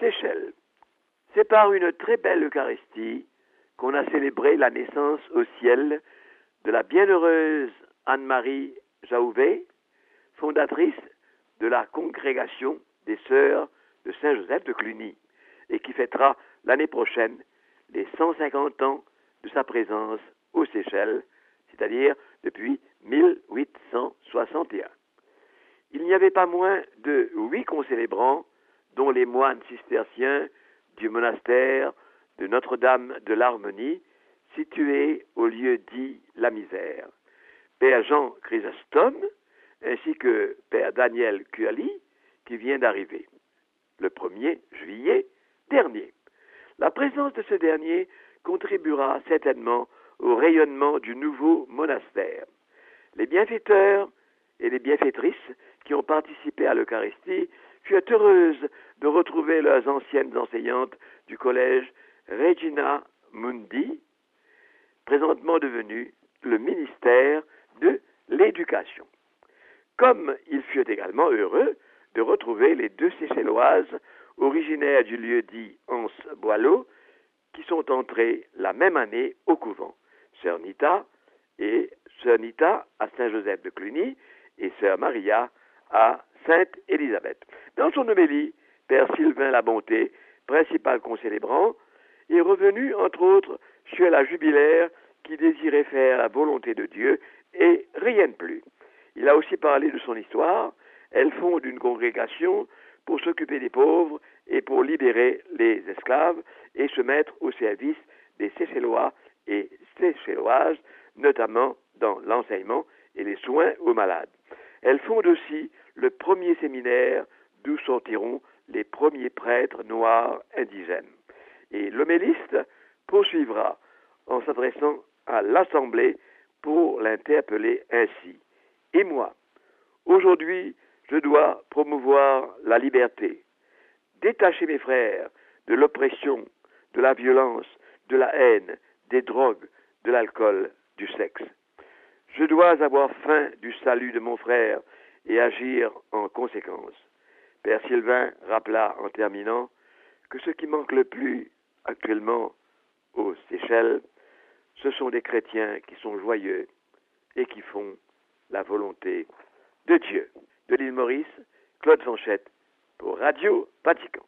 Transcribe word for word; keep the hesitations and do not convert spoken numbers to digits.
Seychelles. C'est par une très belle Eucharistie qu'on a célébré la naissance au ciel de la bienheureuse Anne-Marie Jaouvet, fondatrice de la congrégation des Sœurs de Saint-Joseph de Cluny, et qui fêtera l'année prochaine les cent cinquante ans de sa présence aux Seychelles, c'est-à-dire depuis mille huit cent soixante et un. Il n'y avait pas moins de huit concélébrants, dont les moines cisterciens du monastère de Notre-Dame de l'Harmonie, situé au lieu dit La Misère, Père Jean Chrysostome, ainsi que Père Daniel Cuali, qui vient d'arriver le premier juillet dernier. La présence de ce dernier contribuera certainement au rayonnement du nouveau monastère. Les bienfaiteurs et les bienfaitrices qui ont participé à l'Eucharistie furent heureuses de retrouver leurs anciennes enseignantes du collège Regina Mundi, présentement devenu le ministère de l'Éducation. Comme ils furent également heureux de retrouver les deux Seychelloises originaires du lieu-dit Anse-Boileau, qui sont entrées la même année au couvent, Sœur Nita et Sœur Nita à Saint-Joseph de Cluny et Sœur Maria à Sainte-Élisabeth. Dans son homélie, Père Sylvain Labonté, principal concélébrant, est revenu, entre autres, sur la jubilaire qui désirait faire la volonté de Dieu et rien de plus. Il a aussi parlé de son histoire. Elle fonde une congrégation pour s'occuper des pauvres et pour libérer les esclaves et se mettre au service des Seychellois et Seychelloises, notamment dans l'enseignement et les soins aux malades. Elle fonde aussi le premier séminaire d'où sortiront les premiers prêtres noirs indigènes. Et l'homéliste poursuivra en s'adressant à l'Assemblée pour l'interpeller ainsi. Et moi, aujourd'hui, je dois promouvoir la liberté, détacher mes frères de l'oppression, de la violence, de la haine, des drogues, de l'alcool, du sexe. Je dois avoir faim du salut de mon frère et agir en conséquence. Père Sylvain rappela en terminant que ce qui manque le plus actuellement aux Seychelles, ce sont des chrétiens qui sont joyeux et qui font la volonté de Dieu. De l'île Maurice, Claude Fanchette pour Radio Vatican.